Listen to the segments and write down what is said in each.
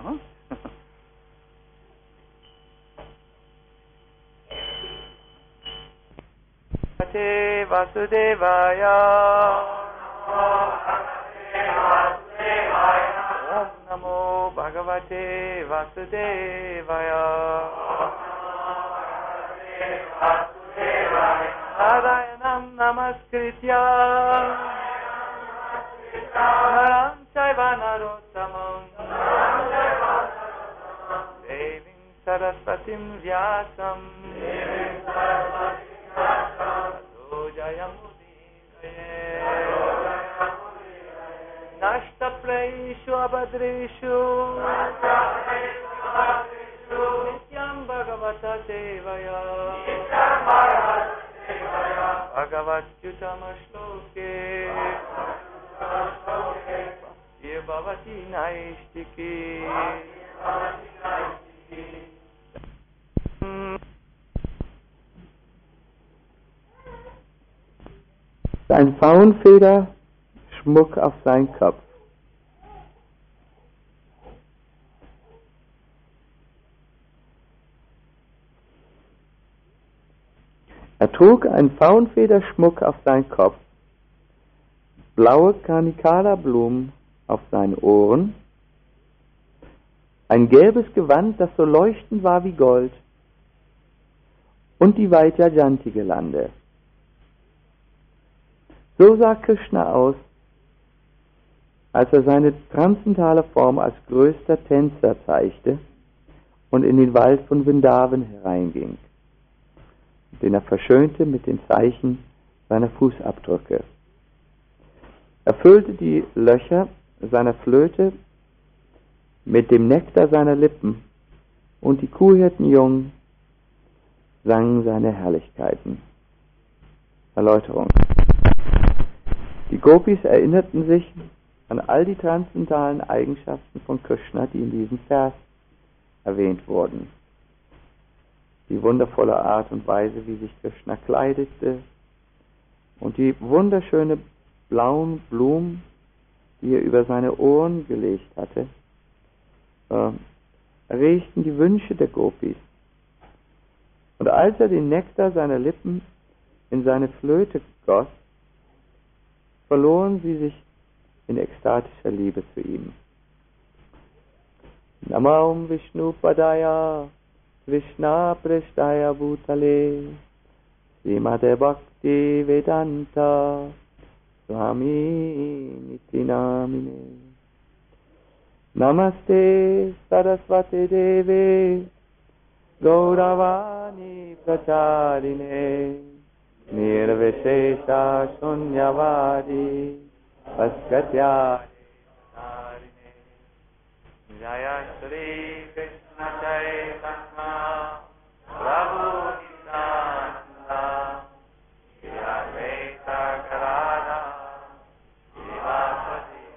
Vasudevaya Om Namo Bhagavate Vasudevaya Narayanam Namaskritya Naram Chaiva Narottamam Devim Saraswatim Vyasam Nashtapraishu abhadreshu Nityam Bhagavata Sevaya Bhagavatjutam Shloke Bhavati Naishtiki. Ein Faunfeder-Schmuck auf seinen Kopf. Er trug einen Faunfederschmuck auf seinen Kopf, blaue Carnicada-Blumen auf seinen Ohren, ein gelbes Gewand, das so leuchtend war wie Gold, und die Vaidyajanti-Girlande. So sah Krishna aus, als er seine transzendentale Form als größter Tänzer zeigte und in den Wald von Vrindavan hereinging, den er verschönte mit den Zeichen seiner Fußabdrücke. Er füllte die Löcher seiner Flöte mit dem Nektar seiner Lippen, und die Kuhhirtenjungen sangen seine Herrlichkeiten. Erläuterung. Die Gopis erinnerten sich an all die transzendentalen Eigenschaften von Krishna, die in diesem Vers erwähnt wurden. Die wundervolle Art und Weise, wie sich Krishna kleidete, und die wunderschöne blauen Blumen, die er über seine Ohren gelegt hatte, erregten die Wünsche der Gopis. Und als er den Nektar seiner Lippen in seine Flöte goss, verloren sie sich in ekstatischer Liebe zu ihm. Namam Vishnu Padaya Krishna Prishtaya Bhutale Srimate Bhakti Vedanta Swami Niti Namine Namaste Saraswate Deve Gauravani Pracharine Nirvishesha Shunyavadi Vaskatyari Narine Jaya Shri Krishna Chaitanya Prabhu Nityananda Shri Advaita Gadadhar Srivasadi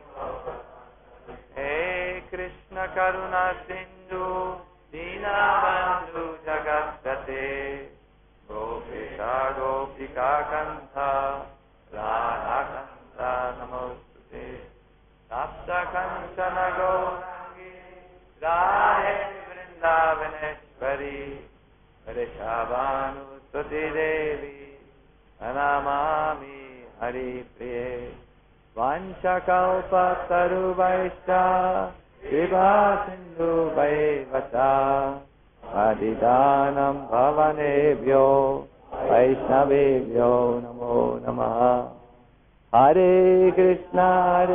He Krishna Karuna Sindhu Dinabandhu Jagatsate Gopika Gopika Kantha Radha Kantha Namostute Sapta Kanchana Gaurangi Radhe Vrindavaneshwari Vrishabhanu Stuti Devi Anamami Hari Priye Vanchakalpa Taruvaisha Shiva Sindhu Vaivata Adidanam Bhavanebhyo Vaishnavebhyo Namo Namaha Hare Krishna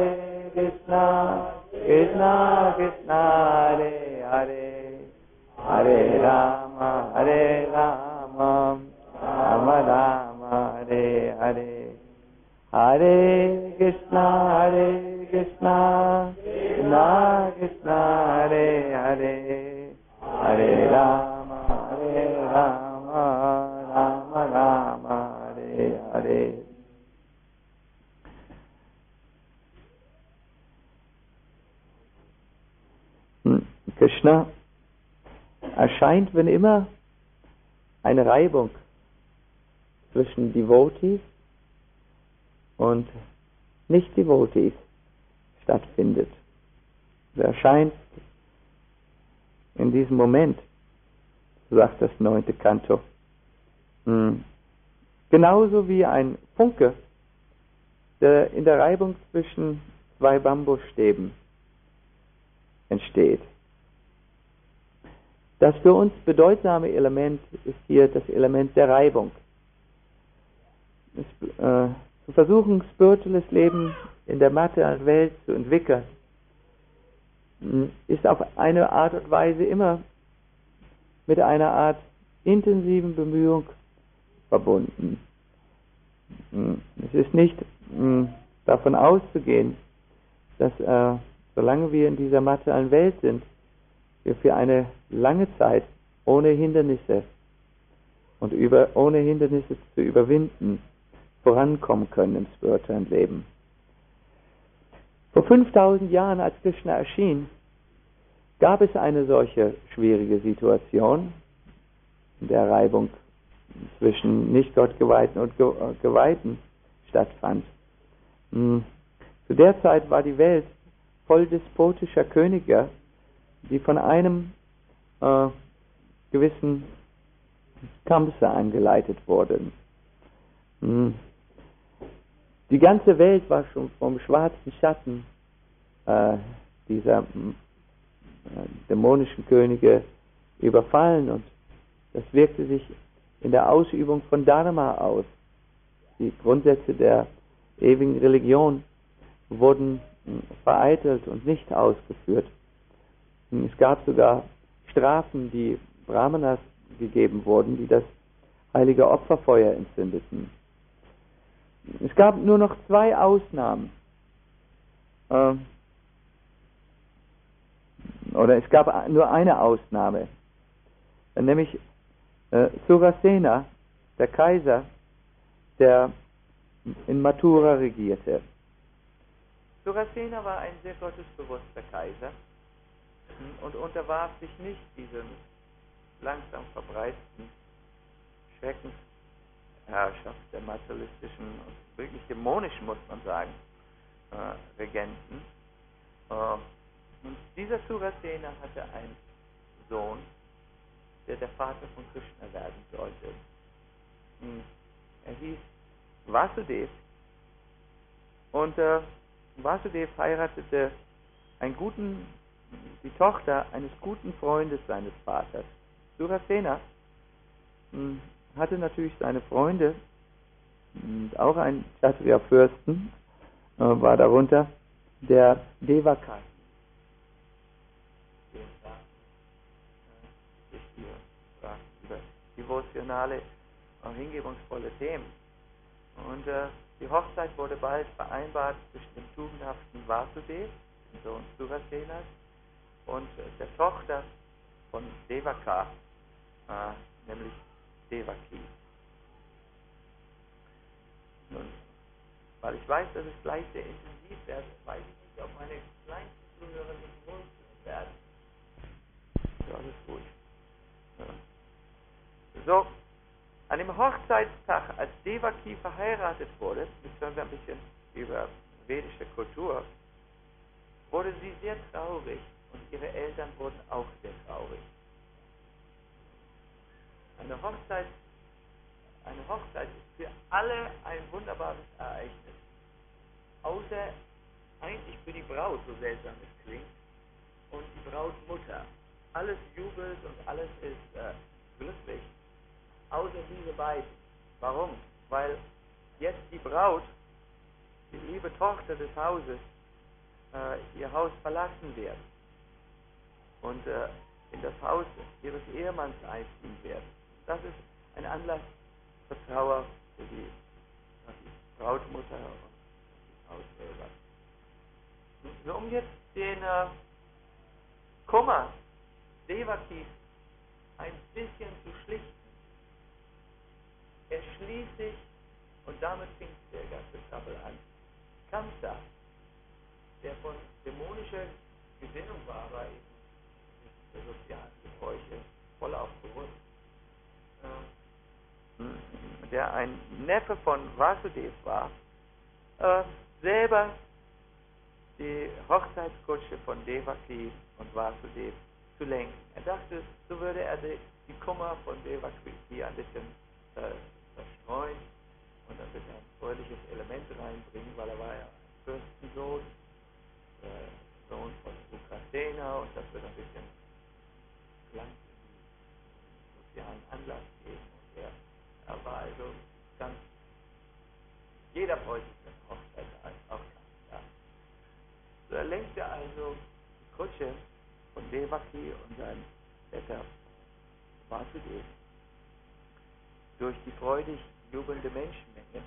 Krishna Krishna Hare Hare Hare Rama Rama Rama Hare Hare Hare Krishna Krishna Krishna Hare Hare Hare Rama Rama Rama Hare Hare. Krishna erscheint, wenn immer eine Reibung zwischen Devotees und Nicht-Devotees stattfindet. Er erscheint in diesem Moment, sagt das 9. Kanto. Genauso wie ein Funke, der in der Reibung zwischen zwei Bambusstäben entsteht. Das für uns bedeutsame Element ist hier das Element der Reibung. Zu versuchen, spirituelles Leben in der materiellen Welt zu entwickeln, ist auf eine Art und Weise immer mit einer Art intensiven Bemühung verbunden. Es ist nicht davon auszugehen, dass solange wir in dieser materiellen Welt sind, wir für eine lange Zeit ohne Hindernisse und ohne Hindernisse zu überwinden vorankommen können im spirituellen Leben. Vor 5000 Jahren, als Krishna erschien, gab es eine solche schwierige Situation der Reibung zwischen Nicht-Gott-Geweihten und Geweihten stattfand. Zu der Zeit war die Welt voll despotischer Könige, die von einem gewissen Kamsa angeleitet wurden. Die ganze Welt war schon vom schwarzen Schatten dieser dämonischen Könige überfallen, und das wirkte sich in der Ausübung von Dharma aus. Die Grundsätze der ewigen Religion wurden vereitelt und nicht ausgeführt. Es gab sogar Strafen, die Brahmanas gegeben wurden, die das heilige Opferfeuer entzündeten. Es gab nur noch 2 Ausnahmen. Oder es gab nur eine Ausnahme, nämlich Surasena, der Kaiser, der in Mathura regierte. Surasena war ein sehr gottesbewusster Kaiser und unterwarf sich nicht diesem langsam verbreiteten Schreckensherrschaft der materialistischen und wirklich dämonischen, muss man sagen, Regenten. Und dieser Surasena hatte einen Sohn, der Vater von Krishna werden sollte. Er hieß Vasudev, und Vasudev heiratete die Tochter eines guten Freundes seines Vaters. Surasena hatte natürlich seine Freunde, auch ein Kshatriya-Fürsten war darunter, der Devaka. Über devotionale, hingebungsvolle Themen. Und die Hochzeit wurde bald vereinbart zwischen dem tugendhaften Vasudev, dem Sohn Surasenas, und der Tochter von Devaka, nämlich Devaki. Nun, weil ich weiß, dass es gleich sehr intensiv wird, weiß ich nicht, ob meine kleinsten Zuhörer nicht wohlfühlen werden. Ja, das ist gut. Ja. So, an dem Hochzeitstag, als Devaki verheiratet wurde, jetzt hören wir ein bisschen über vedische Kultur, wurde sie sehr traurig und ihre Eltern wurden auch sehr traurig. Eine Hochzeit ist für alle ein wunderbares Ereignis. Außer eigentlich für die Braut, so seltsam es klingt, und die Brautmutter. Alles jubelt und alles ist glücklich. Außer diese beiden. Warum? Weil jetzt die Braut, die liebe Tochter des Hauses, ihr Haus verlassen wird und in das Haus ihres Ehemanns einziehen wird. Das ist ein Anlass zur Trauer für die Brautmutter und die Hausselber. Nur um jetzt den Kummer Devakis ein bisschen zu schlichten, erschließt sich, und damit fing der ganze Trouble an, Kamsa, der von dämonischer Gesinnung war, aber eben der sozialen Gebräuche voll auf bewusst, der ein Neffe von Vasudev war, selber die Hochzeitskutsche von Devaki und Vasudev zu lenken. Er dachte, so würde er die Kummer von Devaki ein bisschen verstreuen und ein bisschen ein fröhliches Element reinbringen, weil er war ja ein Fürstensohn, Sohn von Ugrasena, und das wird ein bisschen Glanz in die sozialen Anlass geben. Und er war also ganz, jeder freut sich auf Hochzeit, auch Kanzler. So, er lenkte also die Kutsche von Devaki und seinem Vetter Vasudev durch die freudig jubelnde Menschenmenge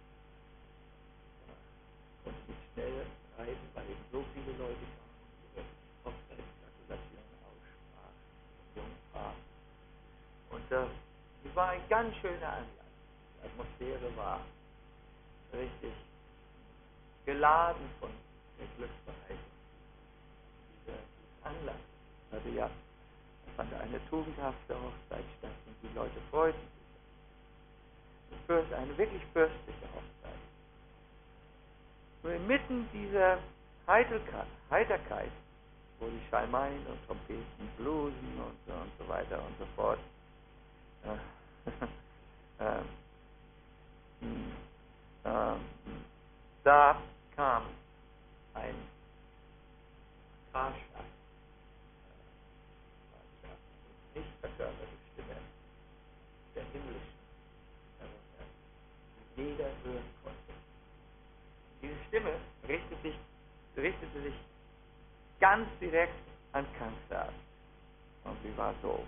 und mit schnell reiten, weil eben so viele Leute kamen und ihre Hochzeitsgratulation aussprachen, Jungpaar. Und es war ein ganz schöner Anlass. Die Atmosphäre war richtig geladen von der Glücksbereitung. Dieser Anlass hatte ja, es fand eine tugendhafte Hochzeit statt und die Leute freuten sich. Eine wirklich fürstliche Hochzeit. Nur inmitten dieser Heiterkeit, wo die Schalmeien und Trompeten blusen und so weiter und so fort, da kam ein Fahrschlag, nicht verkörperte Stimme der himmlischen, die jeder hören konnte. Diese Stimme richtete sich ganz direkt an Kansa. Und sie war so: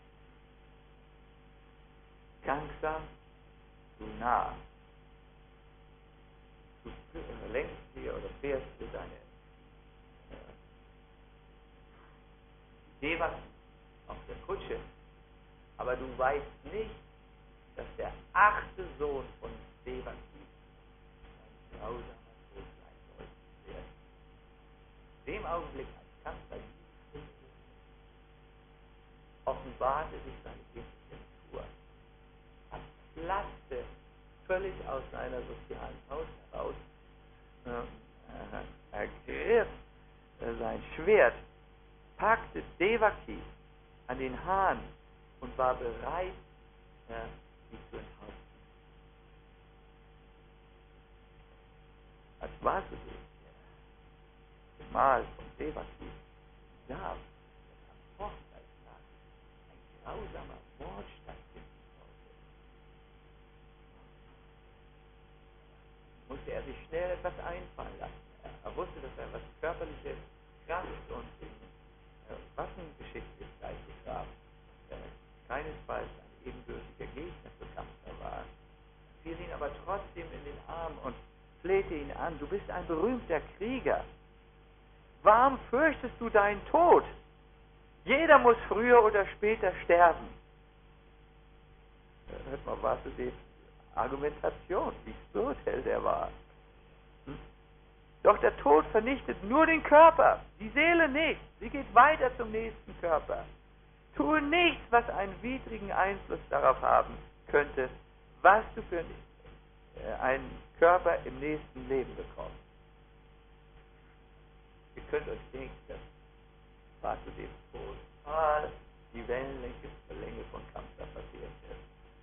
Kansa, du nah. Du lenkst dir oder fährst dir deine Devas auf der Kutsche, aber du weißt nicht, dass der 8. Sohn von Devaki ein grausamer Tod sein sollte. In dem Augenblick, als Kansa offenbarte sich seine kindliche Natur. Er platzte völlig aus seiner sozialen Haut heraus, ergriff sein Schwert, packte Devaki an den Haaren und war bereit, sie zu enthaupten. Als Vasudev, der Gemahl von Devaki, sah, dass am Hochzeitstag ein grausamer Mord stattfinden sollte, musste er sich schnell etwas einfallen lassen. Er wusste, dass er was körperliche Kraft und Waffengeschicklichkeit betraf, keinesfalls ein ebenbürtiger Gegner für Kansa war. Er fiel ihn aber trotzdem in den Arm und flehte ihn an: Du bist ein berühmter Krieger. Warum fürchtest du deinen Tod? Jeder muss früher oder später sterben. Hört mal, was du die Argumentation, wie absurd er war. Doch der Tod vernichtet nur den Körper, die Seele nicht. Sie geht weiter zum nächsten Körper. Tue nichts, was einen widrigen Einfluss darauf haben könnte, was du für einen Körper im nächsten Leben bekommst. Ihr könnt euch denken, dass Vasudev total die Wellenlänge von Kamsa passierte.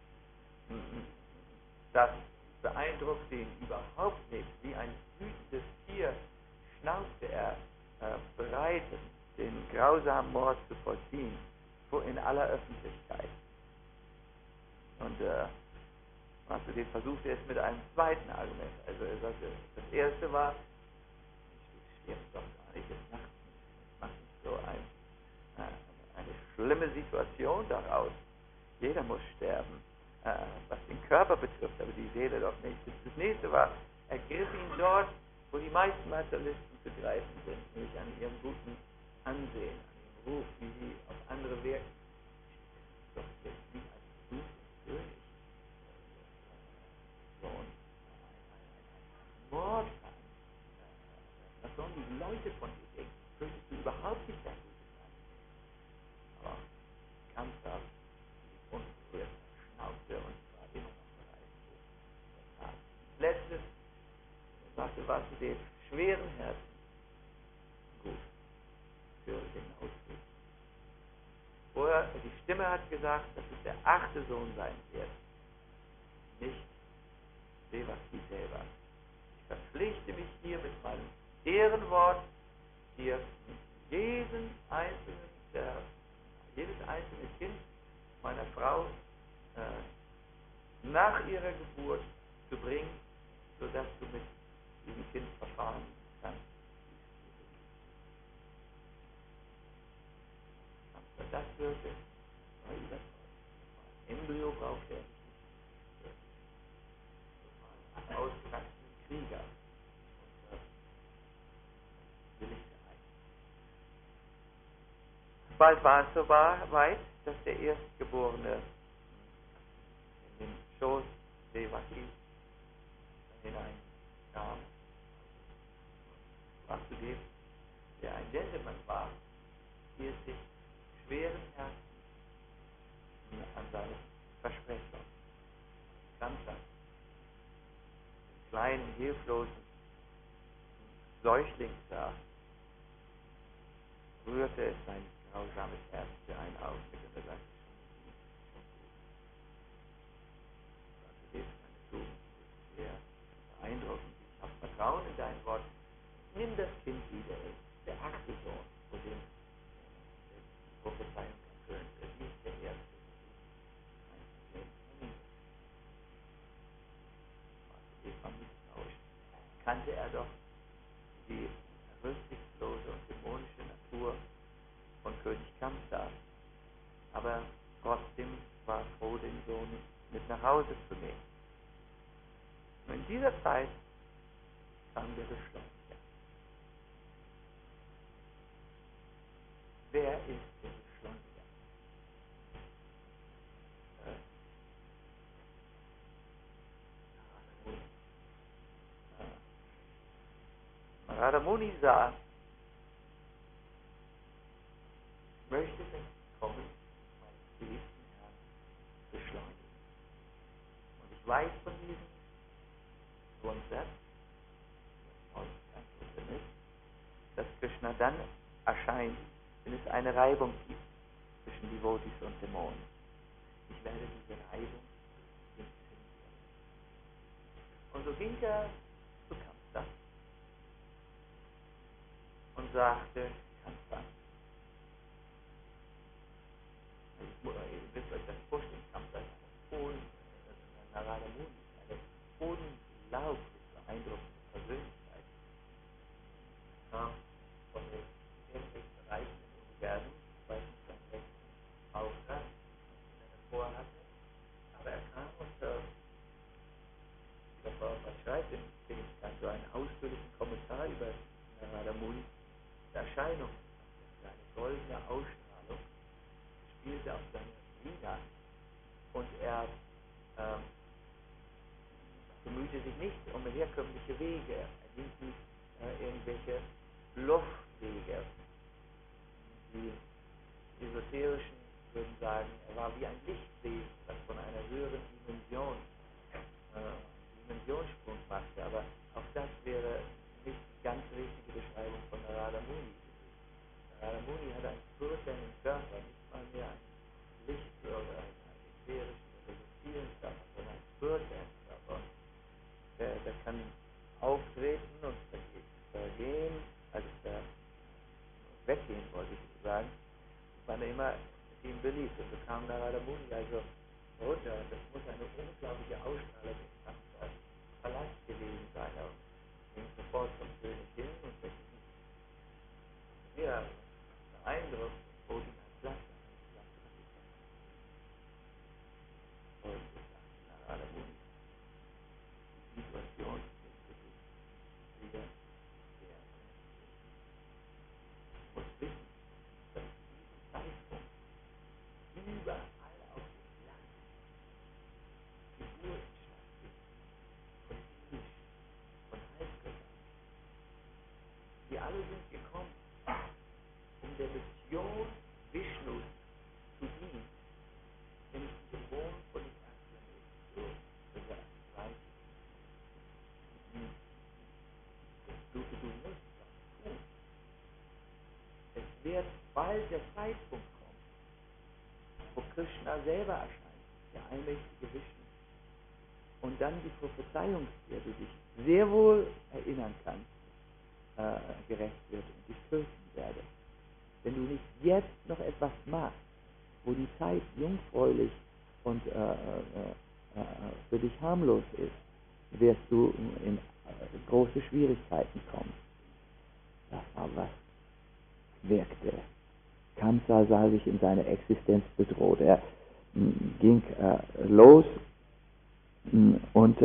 Das beeindruckte ihn überhaupt nicht. Wie ein wütendes Tier schnaubte er bereit, den grausamen Mord zu vollziehen, in aller Öffentlichkeit. Und Vasudev versuchte es mit einem zweiten Argument. Also er sagte, das erste war: ich sterbe doch gar nicht, es macht nicht so eine schlimme Situation daraus. Jeder muss sterben, was den Körper betrifft, aber die Seele doch nicht. Das nächste war, er griff ihn dort, wo die meisten Materialisten zu greifen sind, nämlich an ihrem guten Ansehen, an dem Ruf, wie sie auf andere wirken. Doch jetzt nicht als König, so ein Mord. Was sollen die Leute von dir denken? Könntest du überhaupt nicht dein gutes Ansehen? Aber Kamsa unberührt schnaubte und war immer noch bereit zu taten. Letztes sagte Vasudev schweren Herzen: Gut, für den Ausweg. Stimme hat gesagt, dass es der 8. Sohn sein wird, nicht Devaki selber. Ich verpflichte mich hier mit meinem Ehrenwort, hier jedes einzelne Kind meiner Frau nach ihrer Geburt zu bringen, sodass du mit diesem Kind verfahren kannst. Aber das würde Embryo braucht er einen ausgewachsenen Krieger. Und will ich erreichen. Bald war es so weit, dass der Erstgeborene in den Schoß Devaki hineinkam. War zu dem, der ein Gentleman war, hielt sich schweren Herzens an seine Versprechen. Samstag, den kleinen, hilflosen Säugling sah, rührte es sein grausames Herz für einen Augenblick und er sagte, meine Tugend ist sehr beeindruckend. Ich habe Vertrauen in dein Wort. Nimm das Kind wieder, der 8. Sohn, vor dem die Prophezeiung erfüllt wird, nicht der erste. Kannte er doch die rücksichtslose und dämonische Natur von König Kamsa, aber trotzdem war froh, den Sohn mit nach Hause zu nehmen. Und in dieser Zeit kam der Beschleuniger. Wer ist der Beschleuniger? Narada Muni sah, ich möchte das Kommen meines geliebten Herrn beschleunigen. Und ich weiß von diesem Grundsatz, dass Krishna dann erscheint, wenn es eine Reibung gibt zwischen Devotis und Dämonen. Ich werde diese Reibung inszenieren. Und so ging er zu Kamsa und sagte, Kamsa, ihr wisst euch das vorstellen, Kamsa ist Narada Muni, eine unglaublich beeindruckende Persönlichkeit. Von den 40 Bereichen des Universums, weil es seinen letzten Auftrag, den er davor hatte, aber er kam und was schreibt in so einen ausführlichen Kommentar über Narada Muni, die Erscheinung, seine goldene Ausstrahlung spielte auf seine Lieder und er bemühte sich nicht um herkömmliche Wege, er ging nicht irgendwelche Luftwege. Die Esoterischen würden sagen, er war wie ein Lichtwesen, das von einer höheren Dimensionssprung machte, aber auch das wäre nicht die ganz richtige Beschreibung von Narada Muni. Narada Muni hatte einen spirituellen Körper, nicht mal mehr einen Lichtkörper, einen ätherischen oder subtilen Körper, sondern einen spirituellen Körper. Der kann auftreten und vergehen, also weggehen, wollte ich sagen, wann er immer ihm beliebt. Und so kam Narada Muni also runter. Das muss eine unglaubliche Ausstrahlung im Palast gewesen sein. Er ging sofort zum König hin und der König sehr beeindruckt und bot ihm ein Platz an. Und Narada Muni, die Situation ist wieder sehr. Ich muss wissen, dass zu diesem Zeitpunkt überall auf dem Land Geburten stattfinden von Ish und Halbgöttern. Die alle sind gekommen, um der Mission Vishnus zu dienen, nämlich die Bewohner von dem Erdplaneten zu erreichen. Du musst was tun. Es wird bald der Zeitpunkt kommen, wo Krishna selber erscheint, der allmächtige Vishnu. Und dann die Prophezeiung, der du dich sehr wohl erinnern kannst, gerecht wird und dich fürchten werde. Wenn du nicht jetzt noch etwas machst, wo die Zeit jungfräulich und für dich harmlos ist, wirst du in große Schwierigkeiten kommen. Das war was wirkte. Kamsa sah sich in seiner Existenz bedroht. Er ging los und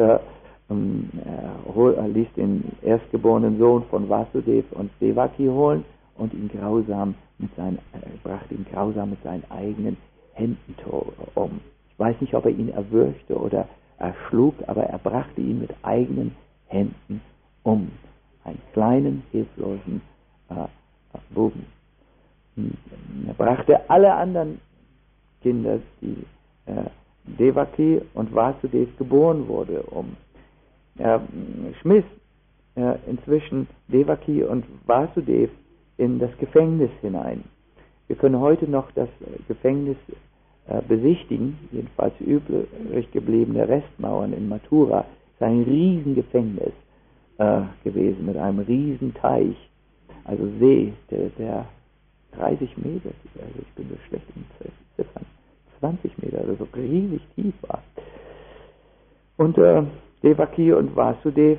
ließ den erstgeborenen Sohn von Vasudev und Devaki holen und ihn brachte ihn grausam mit seinen eigenen Händen um. Ich weiß nicht, ob er ihn erwürgte oder erschlug, aber er brachte ihn mit eigenen Händen um. Einen kleinen, hilflosen Buben. Er brachte alle anderen Kinder, die Devaki und Vasudev geboren wurde, um. Er schmiss inzwischen Devaki und Vasudev in das Gefängnis hinein. Wir können heute noch das Gefängnis besichtigen, jedenfalls übrig gebliebene Restmauern in Mathura. Es ist ein Riesengefängnis gewesen mit einem Riesenteich, also See, der 30 Meter, also ich bin so schlecht in Ziffern, 20 Meter, also riesig tief war. Und Devaki und Vasudev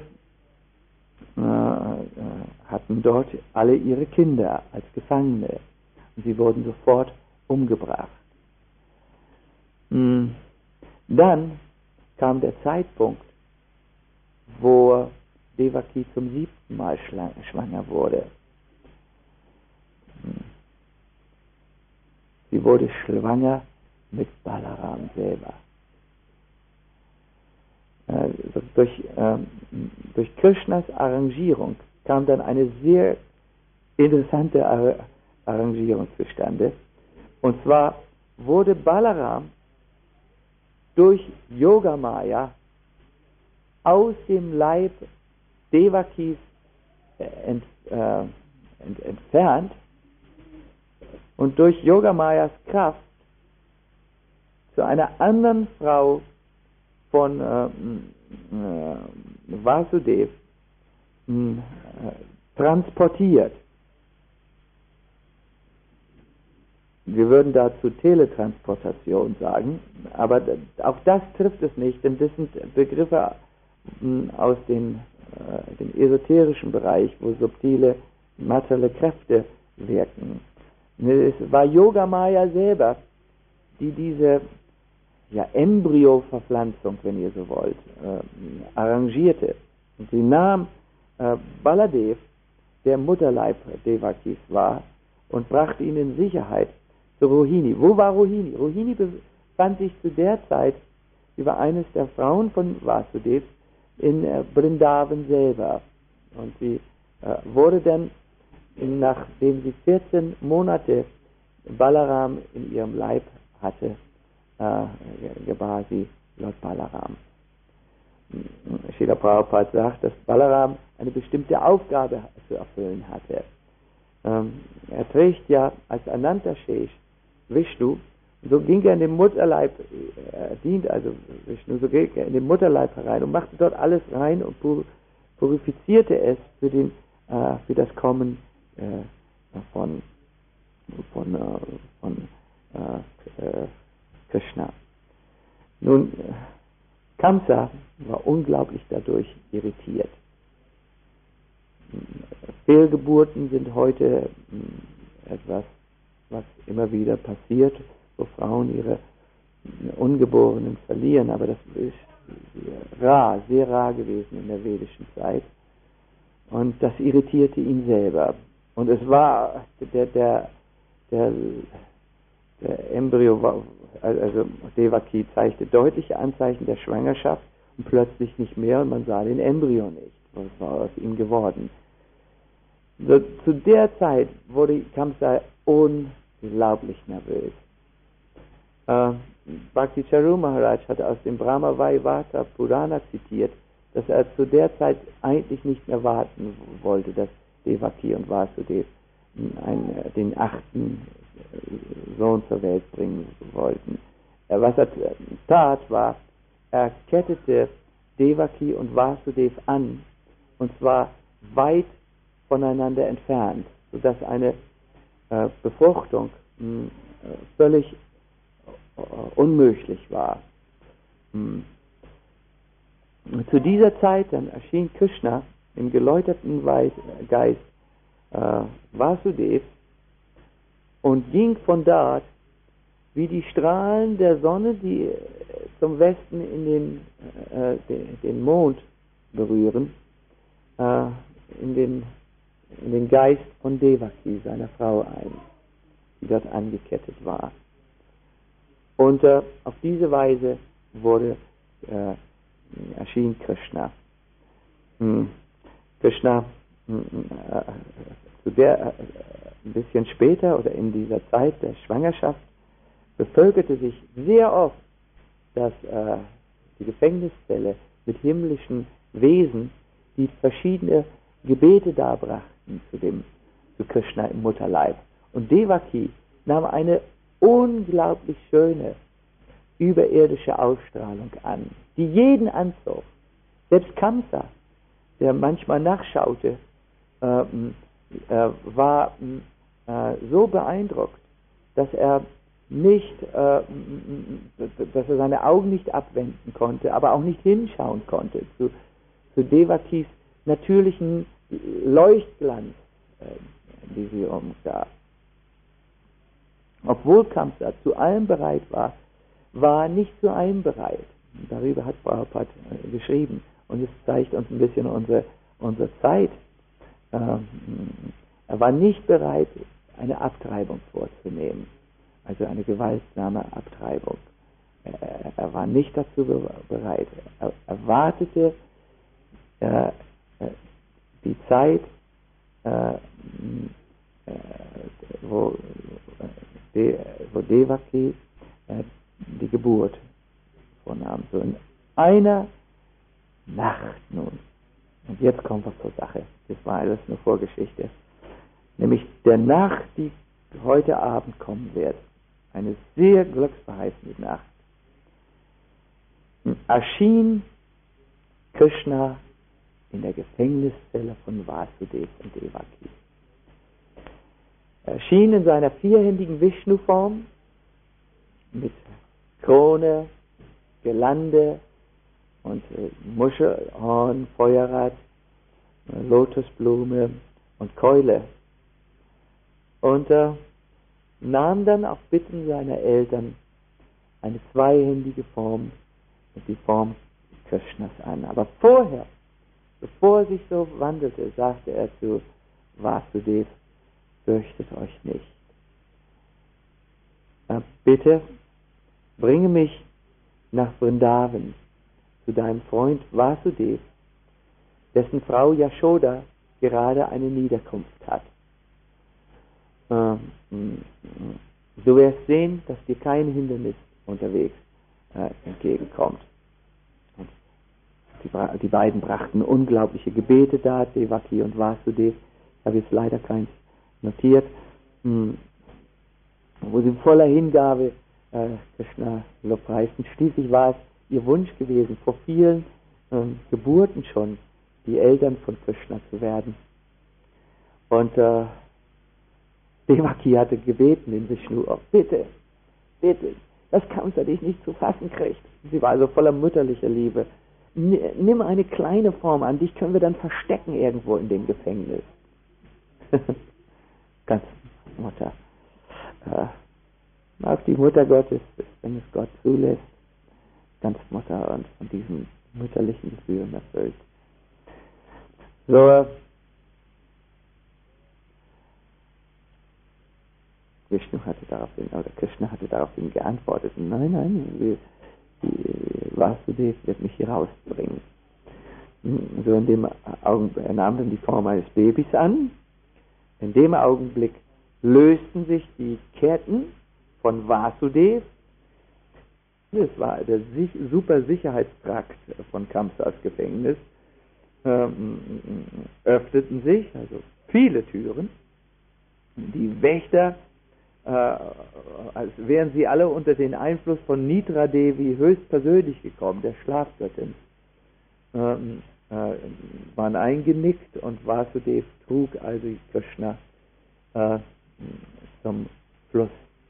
hatten dort alle ihre Kinder als Gefangene. Und sie wurden sofort umgebracht. Dann kam der Zeitpunkt, wo Devaki zum 7. Mal schwanger wurde. Sie wurde schwanger mit Balaram selber. Durch Krishnas Arrangierung kam dann eine sehr interessante Arrangierung zustande. Und zwar wurde Balaram durch Yogamaya aus dem Leib Devakis entfernt und durch Yogamayas Kraft zu einer anderen Frau von Vasudev transportiert. Wir würden dazu Teletransportation sagen, aber auch das trifft es nicht, denn das sind Begriffe aus dem esoterischen Bereich, wo subtile materielle Kräfte wirken. Es war Yogamaya selber, die diese Embryo-Verpflanzung, wenn ihr so wollt, arrangierte. Und sie nahm Baladev, der Mutterleib Devakis war, und brachte ihn in Sicherheit zu Rohini. Wo war Rohini? Rohini befand sich zu der Zeit, sie war eines der Frauen von Vasudev, in Vrindavan selber. Und sie wurde dann, nachdem sie 14 Monate Balaram in ihrem Leib hatte, gebar sie Lord Balaram. Srila Prabhupada sagt, dass Balaram eine bestimmte Aufgabe zu erfüllen hatte. Er trägt ja als Anantashesh Vishnu, so ging er in den Mutterleib, dient also Vishnu, so ging er in den Mutterleib herein und machte dort alles rein und purifizierte es für das Kommen von Krishna. Nun, Kamsa war unglaublich dadurch irritiert. Fehlgeburten sind heute etwas, was immer wieder passiert, wo Frauen ihre Ungeborenen verlieren, aber das ist sehr rar gewesen in der vedischen Zeit. Und das irritierte ihn selber. Und es war der Embryo, also Devaki zeigte deutliche Anzeichen der Schwangerschaft und plötzlich nicht mehr und man sah den Embryo nicht. Was war aus ihm geworden? So, zu der Zeit wurde Kamsa unglaublich nervös. Bhakti Charu Maharaj hat aus dem Brahma Vaivata Purana zitiert, dass er zu der Zeit eigentlich nicht mehr warten wollte, dass Devaki und Vasudev den 8. Sohn zur Welt bringen wollten. Was er tat, war, er kettete Devaki und Vasudev an, und zwar weit voneinander entfernt, sodass eine Befruchtung völlig unmöglich war. Zu dieser Zeit dann erschien Krishna im geläuterten Geist Vasudev und ging von dort wie die Strahlen der Sonne, die zum Westen in den Mond berühren, in den Geist von Devaki, seiner Frau, ein, die dort angekettet war. Und auf diese Weise erschien Krishna. Krishna ein bisschen später oder in dieser Zeit der Schwangerschaft bevölkerte sich sehr oft die Gefängniszelle mit himmlischen Wesen, die verschiedene Gebete darbrachten zu Krishna im Mutterleib. Und Devaki nahm eine unglaublich schöne überirdische Ausstrahlung an, die jeden anzog. Selbst Kamsa, der manchmal nachschaute, war so beeindruckt, dass er seine Augen nicht abwenden konnte, aber auch nicht hinschauen konnte zu Devakis natürlichen Leuchtglanz, die sie umgab. Obwohl Kamsa zu allem bereit war, war er nicht zu allem bereit. Darüber hat Prabhupada geschrieben, und es zeigt uns ein bisschen unsere Zeit. Er war nicht bereit, eine Abtreibung vorzunehmen, also eine gewaltsame Abtreibung. Er war nicht dazu bereit. Er wartete die Zeit, wo Devaki die Geburt vornahm. So in einer Nacht nun. Und jetzt kommt was zur Sache. Das war alles eine Vorgeschichte. Nämlich der Nacht, die heute Abend kommen wird. Eine sehr glücksverheißende Nacht. Erschien Krishna in der Gefängniszelle von Vasudev und Devaki. Er erschien in seiner vierhändigen Vishnu-Form mit Krone, Girlande und Muschelhorn, Feuerrad, Lotusblume und Keule. Und nahm dann auf Bitten seiner Eltern eine zweihändige Form, die Form Krishnas an. Aber vorher, bevor er sich so wandelte, sagte er zu Vasudev: Fürchtet euch nicht. Bitte bringe mich nach Vrindavan zu deinem Freund Vasudev, dessen Frau Yashoda gerade eine Niederkunft hat. Du wirst sehen, dass dir kein Hindernis unterwegs entgegenkommt. Und die beiden brachten unglaubliche Gebete dar, Devaki und Vasudev. Ich habe jetzt leider keins notiert, wo sie voller Hingabe Krishna lobpreisten. Schließlich war es ihr Wunsch gewesen, vor vielen Geburten schon die Eltern von Krishna zu werden. Und Devaki hatte gebeten in Vishnu: oh, bitte, dass Kamsa dich nicht zu fassen kriegt. Sie war also voller mütterlicher Liebe. Nimm eine kleine Form an, dich können wir dann verstecken irgendwo in dem Gefängnis. Ganz Mutter. Mag die Mutter Gottes, wenn es Gott zulässt, ganz Mutter und von diesen mütterlichen Gefühlen erfüllt. So, Krishna hatte daraufhin geantwortet: Nein, Vasudev wird mich hier rausbringen. So in dem Augenblick, er nahm dann die Form eines Babys an. In dem Augenblick lösten sich die Ketten von Vasudev. Das war der super Sicherheitstrakt von Kamsas Gefängnis. Öffneten sich, also viele Türen. Die Wächter als wären sie alle unter den Einfluss von Nidra Devi höchstpersönlich gekommen, der Schlafgöttin, waren eingenickt und Vasudev trug also Krishna zum Fluss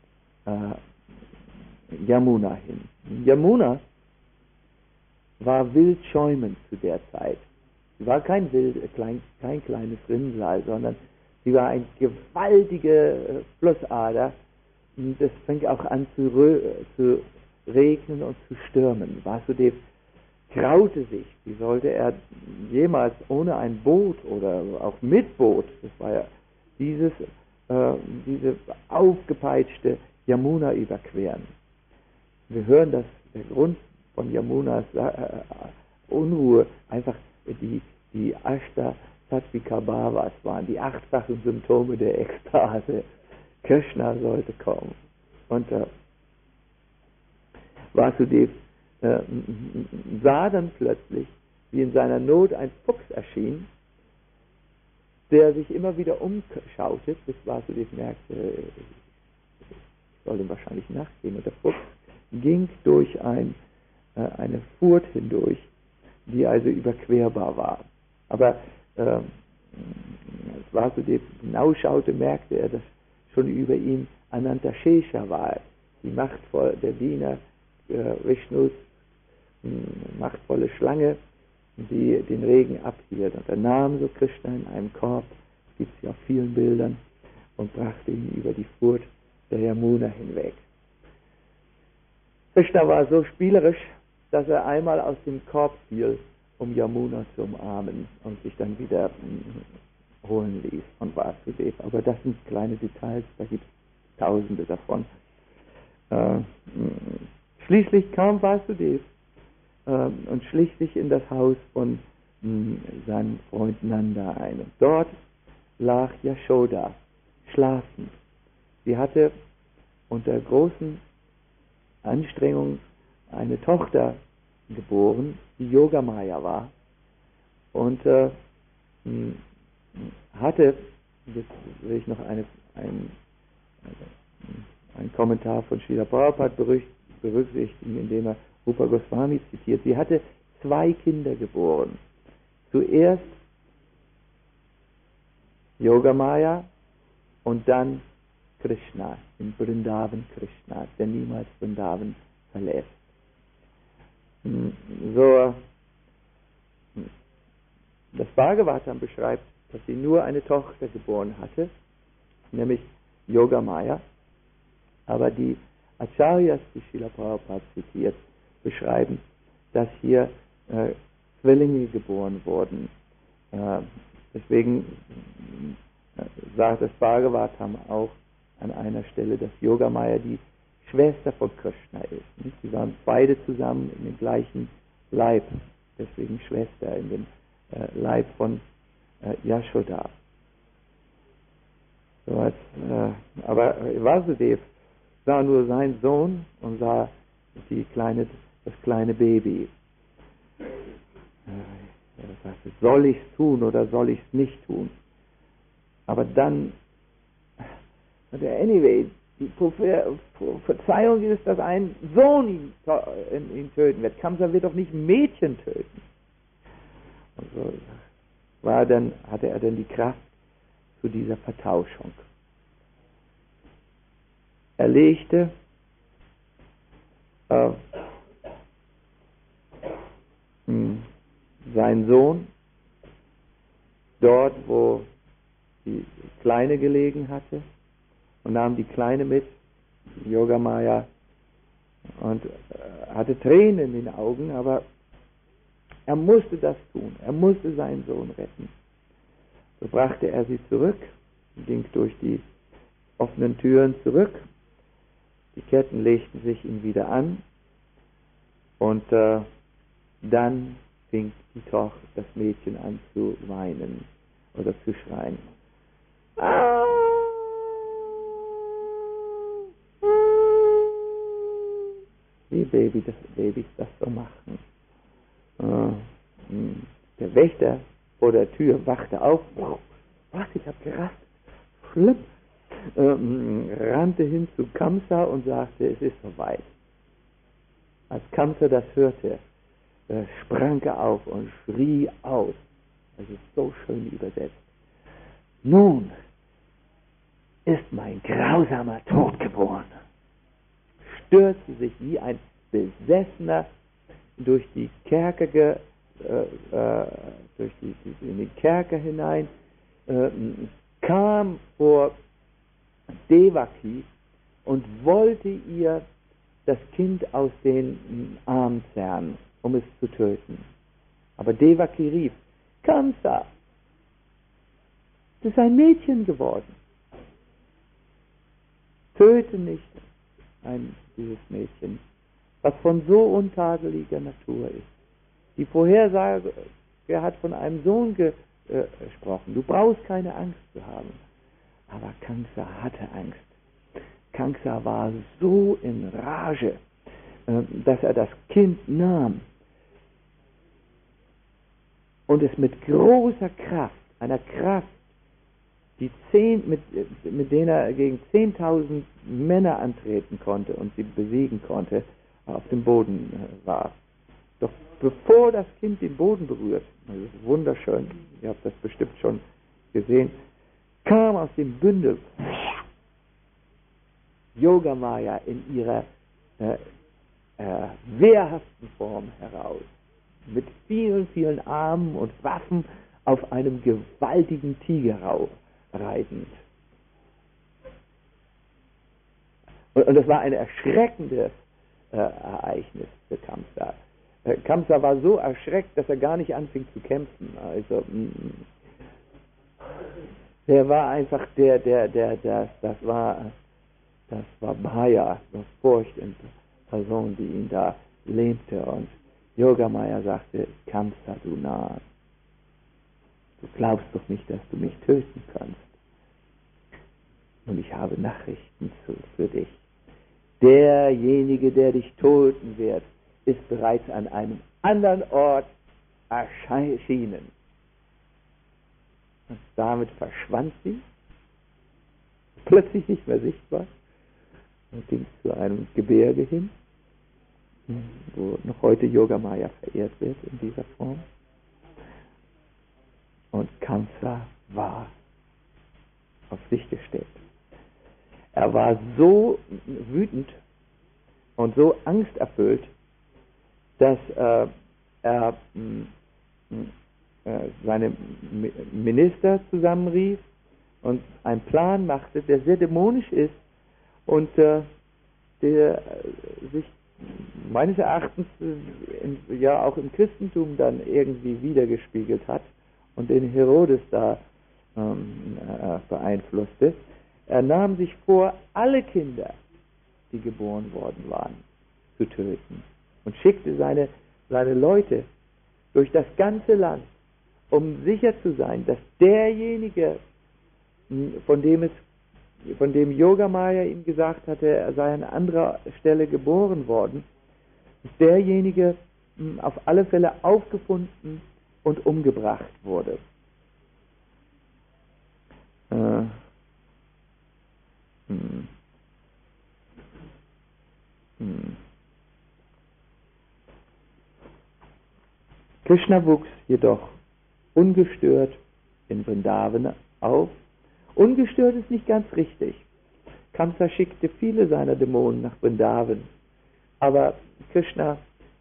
Yamuna hin. Yamuna war wild schäumend zu der Zeit. Sie war kein kleines Rinnsal, sondern sie war eine gewaltige Flussader. Und es fing auch an zu regnen und zu stürmen. Vasudev graute sich. Wie sollte er jemals ohne ein Boot oder auch mit Boot, das war ja diese aufgepeitschte Yamuna überqueren. Wir hören, dass der Grund von Yamunas Unruhe einfach die Ashta Sattvika Bhavas waren, die 8-fachen Symptome der Ekstase. Krishna sollte kommen. Und Vasudev sah dann plötzlich, wie in seiner Not ein Fuchs erschien, der sich immer wieder umschaute, bis Vasudev merkte, ich soll ihm wahrscheinlich nachgehen. Und der Fuchs ging durch eine Furt hindurch, die also überquerbar war. Aber als Vasudev genau schaute, merkte er, dass schon über ihm Anantashesha war, die der Diener Vishnus, machtvolle Schlange, die den Regen abhielt. Und er nahm so Krishna in einem Korb, das gibt es ja auf vielen Bildern, und brachte ihn über die Furt der Yamuna hinweg. Krishna war so spielerisch, dass er einmal aus dem Korb fiel, um Yamuna zu umarmen und sich dann wieder holen ließ von Vasudev. Aber das sind kleine Details, da gibt es Tausende davon. Schließlich kam Vasudev und schlich sich in das Haus von seinem Freund Nanda ein. Und dort lag Yashoda schlafend. Sie hatte unter großen Anstrengungen eine Tochter geboren, die Yogamaya war, und hatte, jetzt will ich noch einen Kommentar von Srila Prabhupada berücksichtigen, indem er Rupa Goswami zitiert. Sie hatte 2 Kinder geboren. Zuerst Yogamaya und dann Krishna, im Vrindavan Krishna, der niemals Vrindavan verlässt. So, das Bhagavatam beschreibt, dass sie nur eine Tochter geboren hatte, nämlich Yogamaya, aber die Acharyas, die Srila Prabhupada zitiert, beschreiben, dass hier Zwillinge geboren wurden. Deswegen sagt das Bhagavatam auch an einer Stelle, dass Yogamaya die Schwester von Krishna ist. Nicht? Sie waren beide zusammen in dem gleichen Leib, deswegen Schwester in dem Leib von Yashoda. So aber Vasudev sah nur seinen Sohn und sah das kleine Baby. Er sagte, soll ich es tun oder soll ich es nicht tun? Aber dann, anyway, die Verzeihung ist, dass ein Sohn ihn töten wird. Kamsa wird doch nicht ein Mädchen töten. Und so hatte er dann die Kraft zu dieser Vertauschung. Er legte seinen Sohn dort, wo die Kleine gelegen hatte, und nahm die Kleine mit, Yogamaya, und hatte Tränen in den Augen, aber er musste das tun. Er musste seinen Sohn retten. So brachte er sie zurück, ging durch die offenen Türen zurück. Die Ketten legten sich ihm wieder an, und dann fing das Mädchen an zu weinen oder zu schreien. Wie Babys das so machen. Der Wächter vor der Tür wachte auf. Was, ich habe gerastet. Schlimm. rannte hin zu Kamsa und sagte, es ist soweit. Als Kamsa das hörte, sprang er auf und schrie aus. Das ist so schön übersetzt. Nun ist mein grausamer Tod geboren. Stürzte sich wie ein Besessener durch die Kerker, in den Kerker hinein, kam vor Devaki und wollte ihr das Kind aus den Armen zerren, um es zu töten. Aber Devaki rief, Kamsa, es ist ein Mädchen geworden. Töte nicht dieses Mädchen, was von so untadeliger Natur ist. Die Vorhersage hat von einem Sohn gesprochen. Du brauchst keine Angst zu haben. Aber Kamsa hatte Angst. Kamsa war so in Rage, dass er das Kind nahm und es mit großer Kraft, einer Kraft, mit denen er gegen 10.000 Männer antreten konnte und sie besiegen konnte, auf dem Boden war. Doch bevor das Kind den Boden berührt, das ist wunderschön, ihr habt das bestimmt schon gesehen, kam aus dem Bündel Yogamaya in ihrer wehrhaften Form heraus, mit vielen, vielen Armen und Waffen auf einem gewaltigen Tiger reitend. Und das war ein erschreckendes Ereignis für Kamsa. Kamsa war so erschreckt, dass er gar nicht anfing zu kämpfen. Also, der war einfach das war Bhaya, eine Furcht in Person, die ihn da lähmte. Und Yogamaya sagte, Kamsa, du Narr, du glaubst doch nicht, dass du mich töten kannst. Und ich habe Nachrichten für dich. Derjenige, der dich töten wird, ist bereits an einem anderen Ort erschienen. Und damit verschwand sie, plötzlich nicht mehr sichtbar, und ging zu einem Gebirge hin, wo noch heute Yogamaya verehrt wird in dieser Form. Und Kamsa war auf sich gestellt. Er war so wütend und so angsterfüllt, dass er seine Minister zusammenrief und einen Plan machte, der sehr dämonisch ist und der sich meines Erachtens ja auch im Christentum dann irgendwie wiedergespiegelt hat und den Herodes da beeinflusste. Er nahm sich vor, alle Kinder, die geboren worden waren, zu töten und schickte seine Leute durch das ganze Land, um sicher zu sein, dass derjenige, von dem Yogamaya ihm gesagt hatte, er sei an anderer Stelle geboren worden, dass derjenige auf alle Fälle aufgefunden und umgebracht wurde. Krishna wuchs jedoch ungestört in Vrindavan auf. Ungestört ist nicht ganz richtig. Kamsa schickte viele seiner Dämonen nach Vrindavan, aber Krishna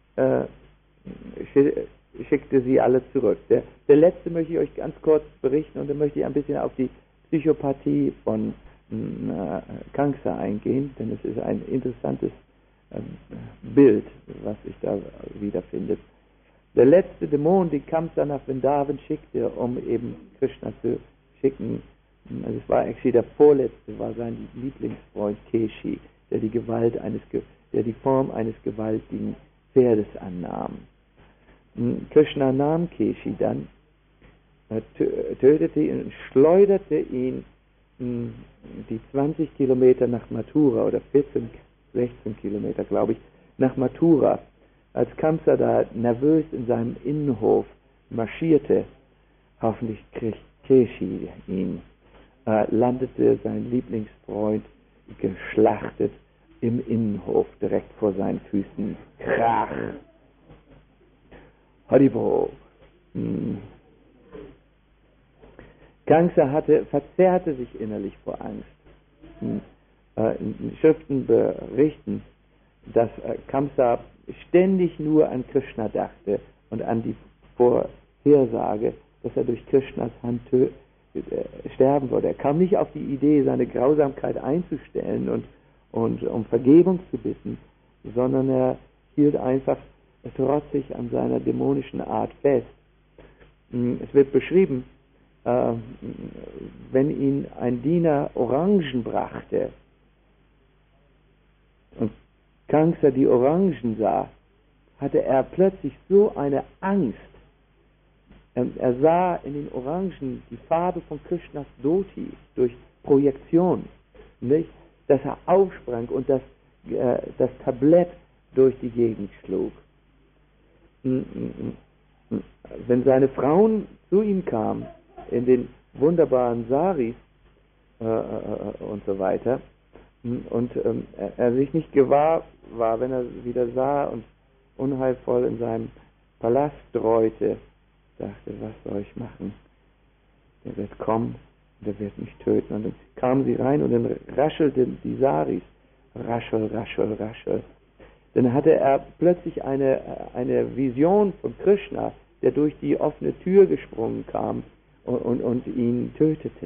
schickte sie alle zurück. Der letzte möchte ich euch ganz kurz berichten, und dann möchte ich ein bisschen auf die Psychopathie von Kamsa eingehen, denn es ist ein interessantes Bild, was sich da wiederfindet. Der letzte Dämon, den Kamsa nach Vrindavan schickte, um eben Krishna zu schicken, also es war actually der vorletzte, war sein Lieblingsfreund Keshi, der die Form eines gewaltigen Pferdes annahm. Krishna nahm Keshi dann, tötete ihn und schleuderte ihn die 20 Kilometer nach Mathura, oder 14, 16 Kilometer, glaube ich, nach Mathura. Als Kamsa da nervös in seinem Innenhof marschierte, hoffentlich kriegt Keshi ihn. landete sein Lieblingsfreund geschlachtet im Innenhof direkt vor seinen Füßen. Krach! Haribo! Kamsa verzerrte sich innerlich vor Angst. Die Schriften berichten, dass Kamsa ständig nur an Krishna dachte und an die Vorhersage, dass er durch Krishnas Hand sterben würde. Er kam nicht auf die Idee, seine Grausamkeit einzustellen und um Vergebung zu bitten, sondern er hielt einfach trotzig an seiner dämonischen Art fest. Es wird beschrieben, wenn ihn ein Diener Orangen brachte und Kamsa die Orangen sah, hatte er plötzlich so eine Angst. Er sah in den Orangen die Farbe von Krishnas Dhoti durch Projektion, nicht? Dass er aufsprang und das Tablett durch die Gegend schlug. Wenn seine Frauen zu ihm kamen, in den wunderbaren Saris und so weiter, und er sich nicht gewahr war, wenn er wieder sah und unheilvoll in seinem Palast dreute, dachte, was soll ich machen? Der wird kommen, der wird mich töten. Und dann kamen sie rein und dann raschelten die Saris. Raschel, raschel, raschel. Dann hatte er plötzlich eine Vision von Krishna, der durch die offene Tür gesprungen kam und ihn tötete.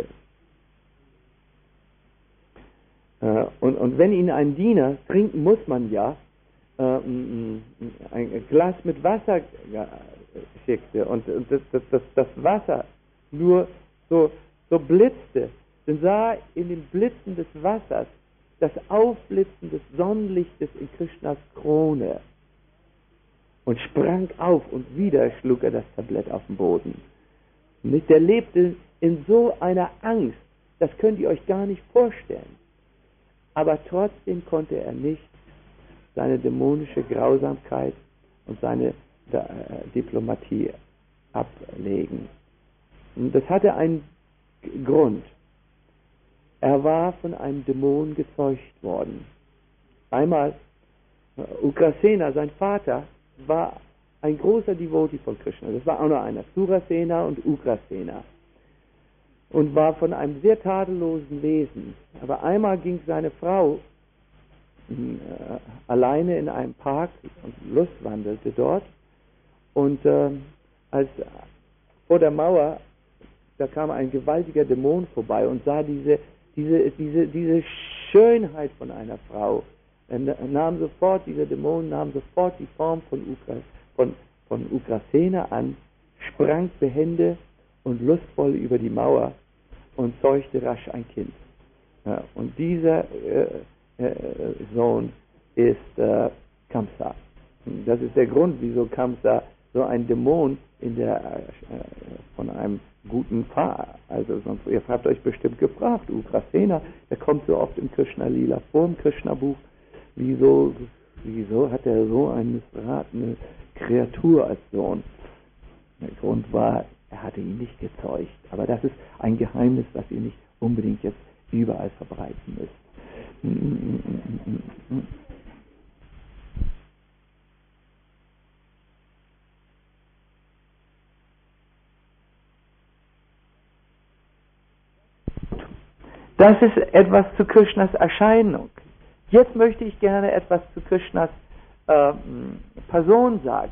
Und wenn ihn ein Diener, trinken muss man ja, ein Glas mit Wasser schickte und das Wasser nur so blitzte, dann sah er in den Blitzen des Wassers das Aufblitzen des Sonnenlichtes in Krishnas Krone und sprang auf und wieder schlug er das Tablett auf den Boden. Der lebte in so einer Angst, das könnt ihr euch gar nicht vorstellen. Aber trotzdem konnte er nicht seine dämonische Grausamkeit und seine Diplomatie ablegen. Und das hatte einen Grund. Er war von einem Dämon gezeugt worden. Einmal, Ugrasena, sein Vater, war ein großer Devotee von Krishna. Das war auch noch einer, Surasena und Ugrasena. Und war von einem sehr tadellosen Wesen. Aber einmal ging seine Frau alleine in einem Park und lustwandelte dort. Und als vor der Mauer, da kam ein gewaltiger Dämon vorbei und sah diese Schönheit von einer Frau. Dieser Dämon nahm sofort die Form von Ugrasena an, sprang behende und lustvoll über die Mauer und zeugte rasch ein Kind. Und dieser Sohn ist Kamsa. Das ist der Grund, wieso Kamsa so ein Dämon von einem guten Pfarrer, also sonst, ihr habt euch bestimmt gefragt, Ugrasena, der kommt so oft im Krishna-Lila vor, im Krishna-Buch, wieso hat er so eine missratene Kreatur als Sohn? Der Grund war, er hatte ihn nicht gezeugt, aber das ist ein Geheimnis, das ihr nicht unbedingt jetzt überall verbreiten müsst. Das ist etwas zu Krishnas Erscheinung. Jetzt möchte ich gerne etwas zu Krishnas Person sagen.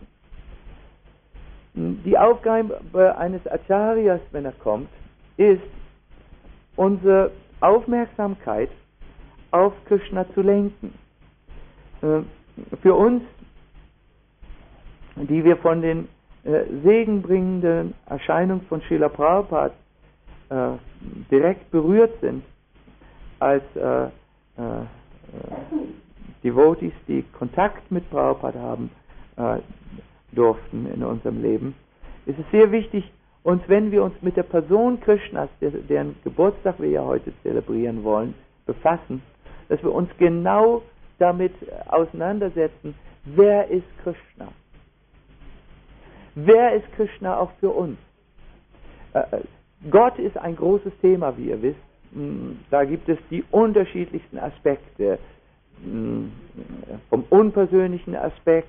Die Aufgabe eines Acharyas, wenn er kommt, ist, unsere Aufmerksamkeit auf Krishna zu lenken. Für uns, die wir von den segenbringenden Erscheinungen von Srila Prabhupada direkt berührt sind, als Devotees, die Kontakt mit Prabhupada haben durften in unserem Leben, ist es sehr wichtig, wenn wir uns mit der Person Krishnas, deren Geburtstag wir ja heute zelebrieren wollen, befassen, dass wir uns genau damit auseinandersetzen, wer ist Krishna? Wer ist Krishna auch für uns? Gott ist ein großes Thema, wie ihr wisst, da gibt es die unterschiedlichsten Aspekte, vom unpersönlichen Aspekt,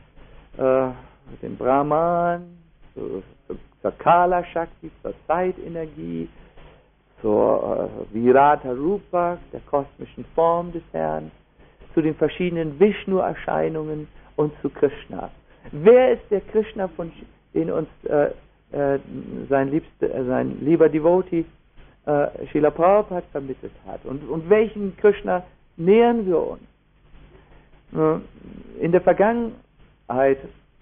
den Brahman, zur Kala Shakti, zur Zeitenergie, zur Virata Rupa, der kosmischen Form des Herrn, zu den verschiedenen Vishnu-Erscheinungen und zu Krishna. Wer ist der Krishna, von den uns sein lieber Devotee Srila Prabhupada vermittelt hat? Und welchen Krishna nähern wir uns? In der Vergangenheit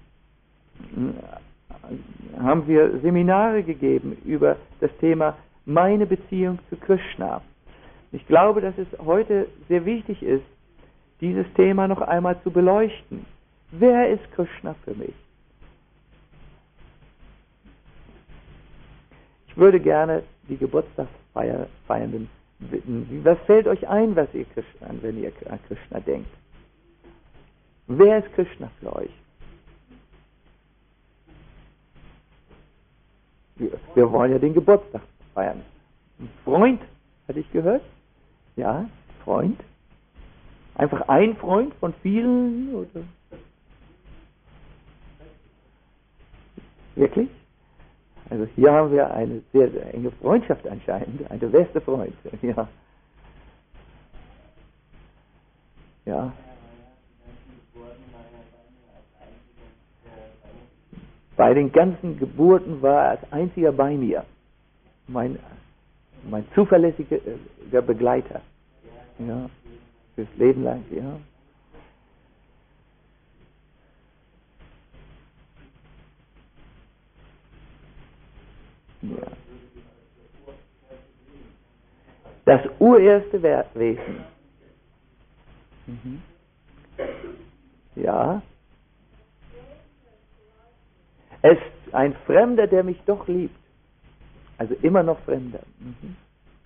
haben wir Seminare gegeben über das Thema meine Beziehung zu Krishna. Ich glaube, dass es heute sehr wichtig ist, dieses Thema noch einmal zu beleuchten. Wer ist Krishna für mich? Ich würde gerne die Geburtstagsfeiernden bitten. Was fällt euch ein, was ihr Krishna, wenn ihr an Krishna denkt? Wer ist Krishna für euch? Wir wollen ja den Geburtstag feiern. Ein Freund, hatte ich gehört? Ja, Freund. Einfach ein Freund von vielen? Oder? Wirklich? Also hier haben wir eine sehr, sehr enge Freundschaft anscheinend, eine beste Freund. Ja. Ja. Bei den ganzen Geburten war er als einziger bei mir. Mein zuverlässiger Begleiter. Ja. Fürs Leben lang, ja. Ja. Das urerste Wesen. Mhm. Ja. Es ist ein Fremder, der mich doch liebt. Also immer noch Fremder. Mhm.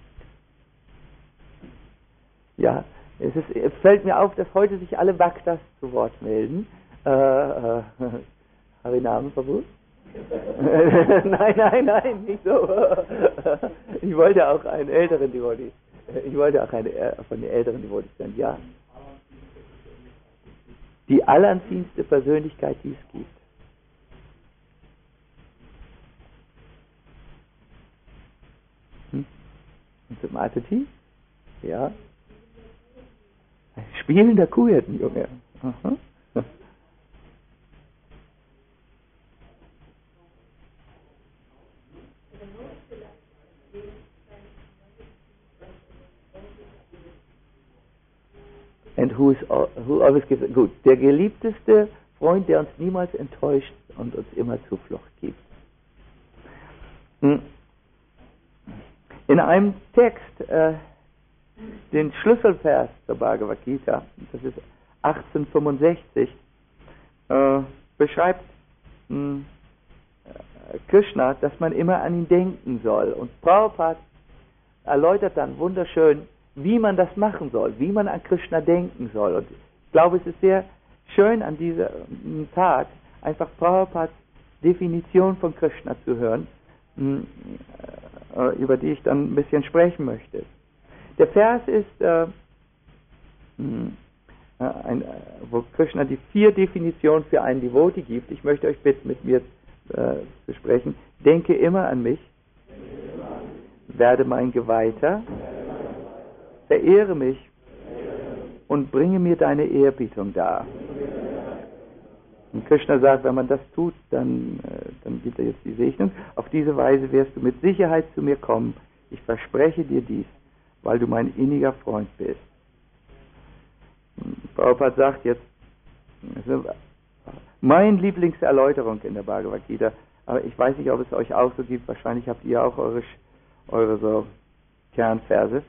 Ja, es fällt mir auf, dass heute sich alle Bhaktas zu Wort melden. Habe ich Namenverbot? Nein, nicht so. Ich wollte auch einen älteren Devotee. Ich wollte auch von den älteren Devotees sein, ja. Die alleranziehendste Persönlichkeit, die es gibt. Und zum Atati? Ja. Ein spielender Kuhhirtenjunge. Aha. And who always gives, gut, der geliebteste Freund, der uns niemals enttäuscht und uns immer Zuflucht gibt. In einem Text, den Schlüsselvers zur Bhagavad Gita, das ist 1865, beschreibt Krishna, dass man immer an ihn denken soll. Und Prabhupada erläutert dann wunderschön, wie man das machen soll, wie man an Krishna denken soll. Und ich glaube, es ist sehr schön an diesem Tag, einfach Prabhupads Definition von Krishna zu hören, über die ich dann ein bisschen sprechen möchte. Der Vers ist, wo Krishna die 4 Definitionen für einen Devotee gibt. Ich möchte euch bitten, mit mir zu sprechen. Denke immer an mich, werde mein Geweihter, verehre mich und bringe mir deine Ehrerbietung dar. Und Krishna sagt, wenn man das tut, dann gibt er jetzt die Segnung. Auf diese Weise wirst du mit Sicherheit zu mir kommen. Ich verspreche dir dies, weil du mein inniger Freund bist. Prabhupada sagt jetzt, meine Lieblingserläuterung in der Bhagavad Gita, aber ich weiß nicht, ob es euch auch so gibt, wahrscheinlich habt ihr auch eure so Kernverse.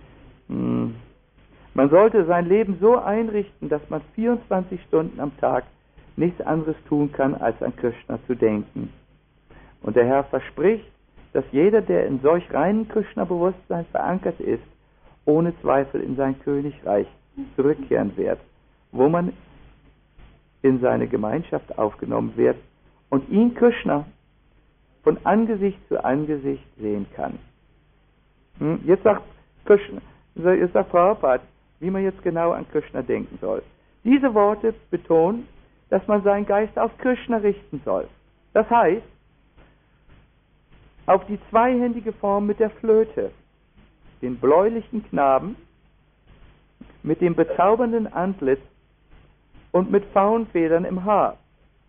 Man sollte sein Leben so einrichten, dass man 24 Stunden am Tag nichts anderes tun kann, als an Krishna zu denken. Und der Herr verspricht, dass jeder, der in solch reinem Krishna-Bewusstsein verankert ist, ohne Zweifel in sein Königreich zurückkehren wird, wo man in seine Gemeinschaft aufgenommen wird und ihn, Krishna, von Angesicht zu Angesicht sehen kann. Jetzt sagt Krishna, jetzt sagt Prabhupada, wie man jetzt genau an Krishna denken soll. Diese Worte betonen, dass man seinen Geist auf Krishna richten soll. Das heißt, auf die zweihändige Form mit der Flöte, den bläulichen Knaben mit dem bezaubernden Antlitz und mit Faunfedern im Haar.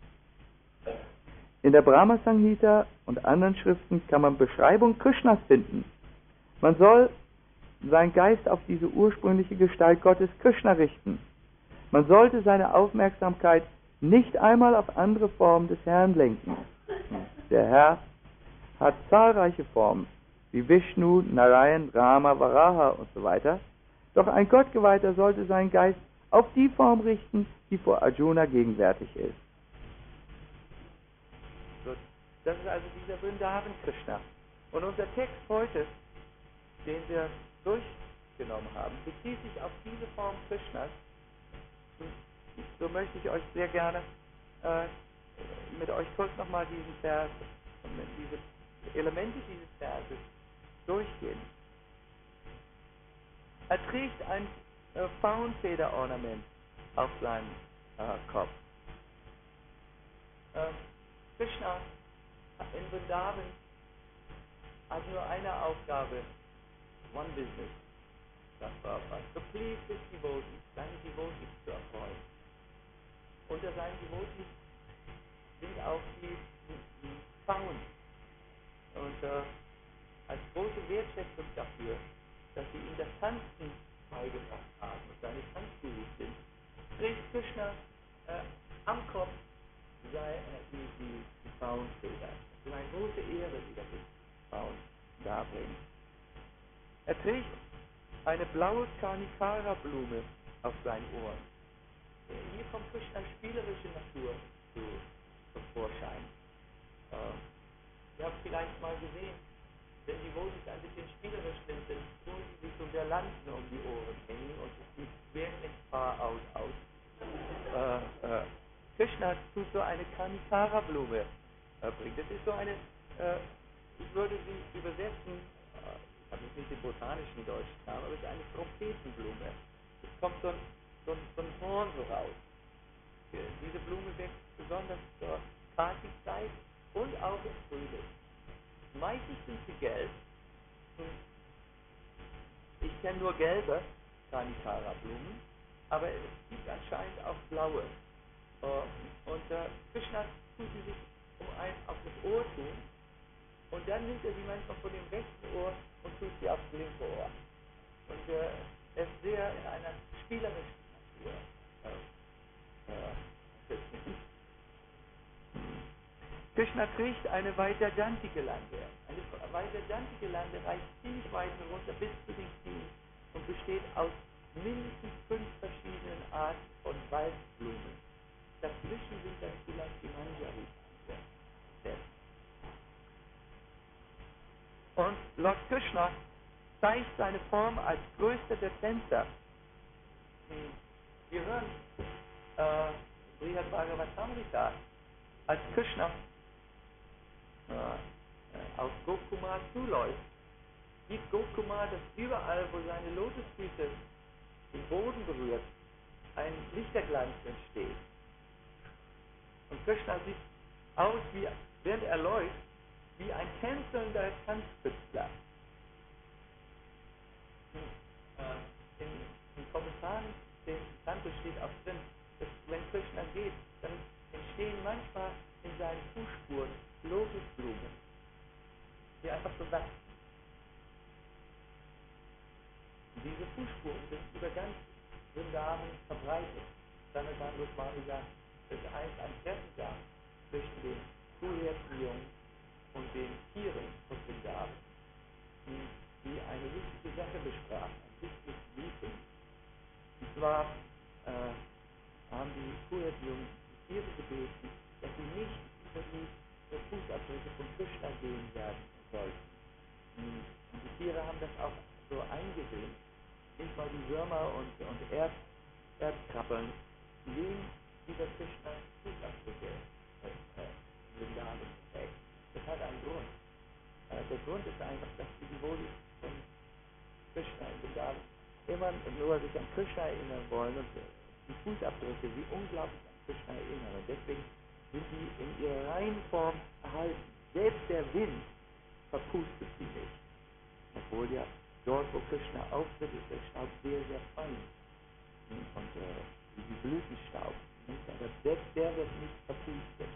In der Brahma Samhita und anderen Schriften kann man Beschreibung Krishnas finden. Man soll seinen Geist auf diese ursprüngliche Gestalt Gottes Krishna richten. Man sollte seine Aufmerksamkeit nicht einmal auf andere Formen des Herrn lenken. Der Herr hat zahlreiche Formen, wie Vishnu, Narayan, Rama, Varaha und so weiter. Doch ein Gottgeweihter sollte seinen Geist auf die Form richten, die vor Arjuna gegenwärtig ist. So, das ist also dieser Vrindavan Krishna. Und unser Text heute, den wir durchgenommen haben, bezieht sich auf diese Form Krishnas. So möchte ich euch sehr gerne mit euch kurz nochmal diesen Vers, diese Elemente dieses Verses durchgehen. Er trägt ein Faunfederornament auf seinem Kopf. Krishna in Vrindavan hat nur eine Aufgabe, one business, sagt Prabhupada, to please his devotees, seine Devotees zu erfreuen. Unter seinen Devotees sind auch die Faunen. Und als große Wertschätzung dafür, dass sie ihm das Tanzen beigebracht haben und seine Tanzgurus sind, trägt Krishna am Kopf die Faunfeder. Das ist eine große Ehre, die das Faun darbringt. Er trägt eine blaue Karnikara-Blume auf seinen Ohren. Hier kommt Krishnas spielerische Natur zum Vorschein. Ihr habt vielleicht mal gesehen, wenn die Devotees ein bisschen spielerisch sind, dann tun sie sich so Girlanden um die Ohren hängen und es sieht wirklich far out aus. Krishna tut so eine Karnikara-Blume bringen. Das ist so eine, ich würde sie übersetzen, ich habe jetzt nicht den botanischen deutschen Namen, aber es ist eine Trompetenblume. Es kommt so ein Horn so raus. Diese Blume wächst besonders zur Kartik-Zeit und auch im Frühling. Meistens sind sie gelb. Ich kenne nur gelbe Karnikara-Blumen, aber es gibt anscheinend auch blaue. Und Krishna tut sie sich auf das Ohr tun und dann nimmt er sie manchmal von dem rechten Ohr und tut sie aufs linke Ohr. Und er ist sehr in einer spielerischen Natur. Krishna trägt eine Vaijayanti-Gelande. Eine Vaijayanti-Gelande reicht ziemlich weit runter bis zu den Knien und besteht aus mindestens 5 verschiedenen Arten von Waldblumen. Dazwischen sind dann vielleicht die Manjari. Und Lord Krishna zeigt seine Form als größter der Tänzer. Wir hören Brihad Bhagavatamrita, als Krishna auf Gokuma zuläuft, sieht Gokuma, dass überall, wo seine Lotusfüße den Boden berührt, ein Lichterglanz entsteht. Und Krishna sieht aus, wie, während er läuft, wie ein tänzelnder Tanzkünstler. In Kommentaren des Tantes steht auch drin, dass wenn Krishna geht, dann entstehen manchmal in seinen Fußspuren Lotusblumen, die einfach so wachsen. Und diese Fußspuren sind über ganz Vrindavan verbreitet. Sanatana Goswami sagt, dass es einst ein Treffen gab zwischen den Schulherzjungen und den Tieren von Vrindavan, die eine wichtige Sache besprachen, ein wichtiges Meeting. Und zwar haben die Schulherzjungen die Tiere gebeten, dass sie nicht über die Fußabdrücke von Krishna gehen werden sollten. Und die Tiere haben das auch so eingesehen. Nicht mal die Würmer und Erdkrabbeln gehen über Krishnas Fußabdrücke Vrindavan weg. Das hat einen Grund. Der Grund ist einfach, dass die Devotees von Krishna in Vrindavan immer nur sich an Krishna erinnern wollen und die Fußabdrücke sie unglaublich an Krishna erinnern. Und deswegen sind die in ihrer reinen Form erhalten. Selbst der Wind verpustet sie nicht. Obwohl ja dort, wo Krishna auftritt, ist der Staub sehr, sehr fein. Und wie Blütenstaub. Nicht? Aber selbst der wird nicht verpustet.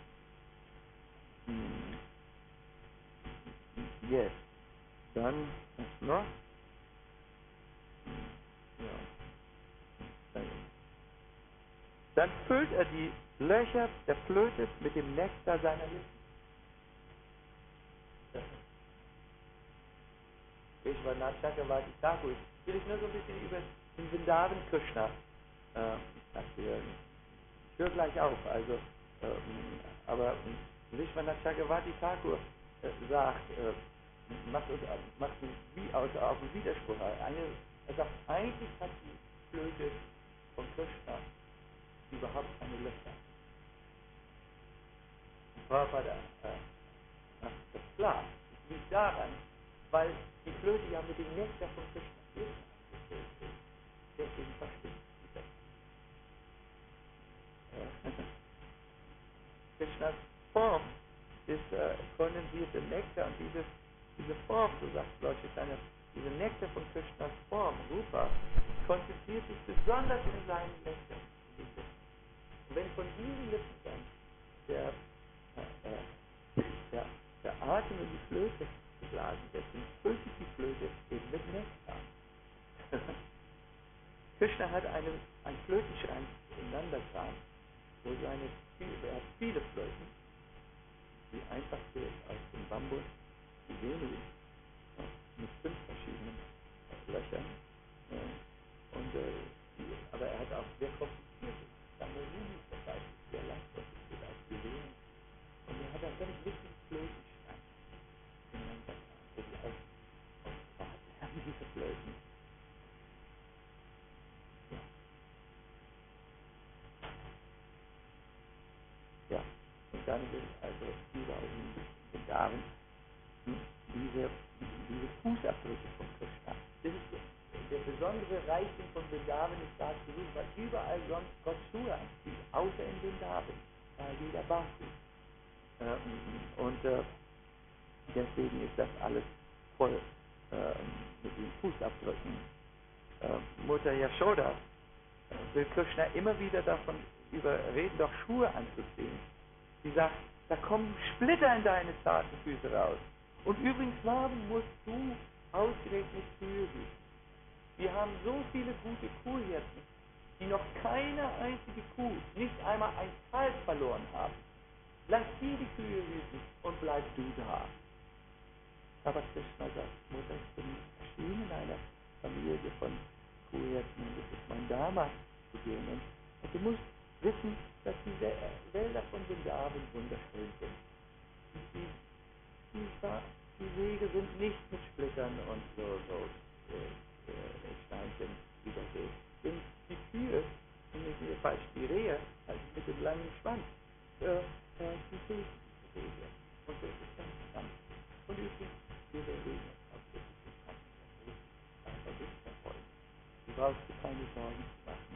Yes. Dann, was noch? Ja. Dann füllt er die Löcher der Flöte mit dem Nektar seiner Lippen. Vishwanath Chakravarti Thakur. Will ich nur so ein bisschen über den Vrindavan Krishna erzählen. Ich höre gleich auf, also, aber Vishwanath Chakravarti Thakur sagt, macht wie auf dem Widerspruch. Er sagt, eigentlich hat die Flöte von Krishna überhaupt keine Löcher. Prabhupada macht das klar. Es liegt daran, weil die Flöte ja mit dem Nektar von Krishna angefüllt ist. Deswegen versteht sie das. Krishnas Form ist kondensierte Nektar und diese Form, so sagt Lord Chaitanya, diese Nektar von Krishnas Form, Rupa, konzentriert sich besonders in seinen Nektar. Und wenn von diesen Lippen dann der Atem in die Flöte geblasen wird, dann füllt sich die Flöte eben mit Nektar. Krishna hat einen Flötenschrank in Nandakam, wo er hat viele Flöten. Die einfachste ist aus dem Bambus, die Venu, mit 5 verschiedenen Löchern. Aber er hat auch sehr komplizierte Sammelsurium, das heißt, sehr langfristig aus Juwelen. Und er hat einen ganz wichtigen Flötenschrank in Nandakam, wo die auch haben diese Flöten. Ja, und dann sind also überall in Vrindavan diese Fußabdrücke von Krishna. Das ist der besondere Reichtum von Vrindavan ist da zu suchen, weil überall sonst Gott Schuhe anzieht, außer in Vrindavan, weil wieder barfuß. Deswegen ist das alles voll mit den Fußabdrücken. Mutter Yashoda will Krishna immer wieder davon überreden, doch Schuhe anzuziehen. Sie sagt, da kommen Splitter in deine zarten Füße raus. Und übrigens, warum musst du ausgerechnet Kühe hüten? Wir haben so viele gute Kuhhirten, die noch keine einzige Kuh, nicht einmal ein Kalb verloren haben. Lass die Kühe hüten und bleib du da. Aber Krishna sagt, Mutter, ich bin erschienen in einer Familie von Kuhhirten und das ist mein Dharma zu gehen. Und du musst wissen, dass die Wälder von Vrindavan wunderschön sind. Die Wege sind nicht mit Splittern und so Steinchen übersät. Denn die Kühe, die Rehe, also mit dem langen Schwanz, die fehlen die Wege. Und das ist ganz spannend. Und übrigens, dieser Weg ist auch wirklich einfach nicht verfolgt. Du brauchst dir keine Sorgen zu machen.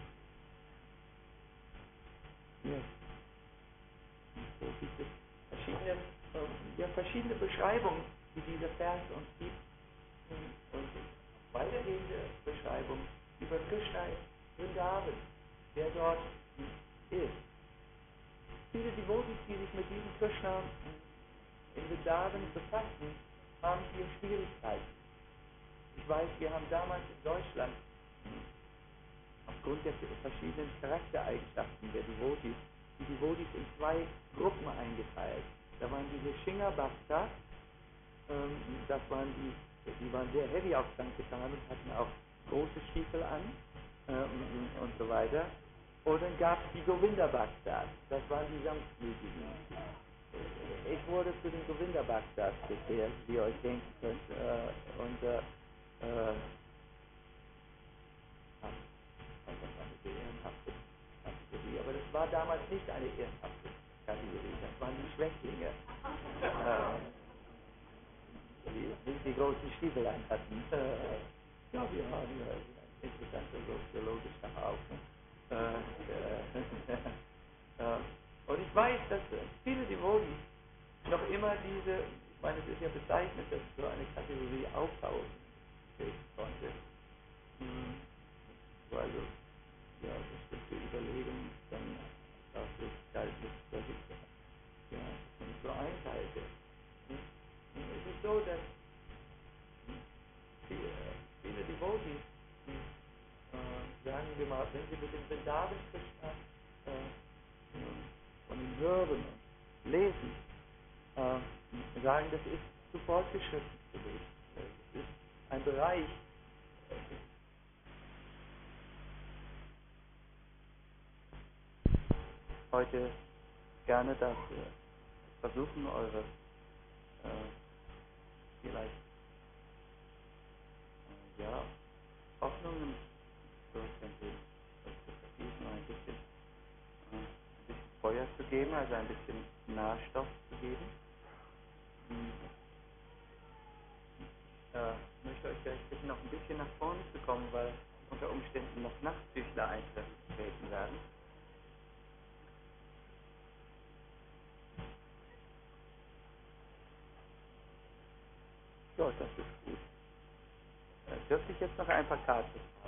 Ja. So gibt es verschiedene Beschreibungen, die dieser Vers uns gibt. Und weitergehende Beschreibung über Krishna in Vrindavan, der dort ist. Viele Devotis, die sich mit diesem Krishna in Vrindavan befassen, haben hier Schwierigkeiten. Ich weiß, wir haben damals in Deutschland aufgrund der verschiedenen Charaktereigenschaften der Devotis, die Devotis in 2 Gruppen eingeteilt. Da waren die Nishinga Bhaktas, das waren die waren sehr heavy auf Sankirtan und hatten auch große Stiefel an und so weiter. Und dann gab es die Govinda Bhaktas, das waren die sanftmütigen. Ich wurde zu den Govinda Bhaktas gezählt, wie ihr euch denken könnt. Das war eine sehr ehrenhafte Kategorie, aber das war damals nicht eine ehrenhafte Kategorie, das waren die Schwächlinge, die großen Stiefel hatten. Ja, wir haben ja ein interessanter soziologischer Haufen. Und ich weiß, dass viele Devotees noch immer diese, ich meine, es ist ja bezeichnet, dass so eine Kategorie auftauchen konnte. Also, ja, bestimmte Überlegungen dann auch das geistliche Verhältnis, ja, und so einteilte. Es ist so, dass viele Devotees, sagen wir mal, wenn sie mit dem Vrindavan Krishna von ihm hören und lesen, sagen, das ist zu fortgeschritten für mich. Es ist ein Bereich, heute gerne das versuchen, eure vielleicht ja, Hoffnungen zu vergießen, ein bisschen Feuer zu geben, also ein bisschen Nährstoff zu geben. Ich möchte euch vielleicht bitten, noch ein bisschen nach vorne zu kommen, weil unter Umständen noch Nachtbüchler eintreten werden. Ja, das ist gut. Dürfte ich jetzt noch ein paar Karten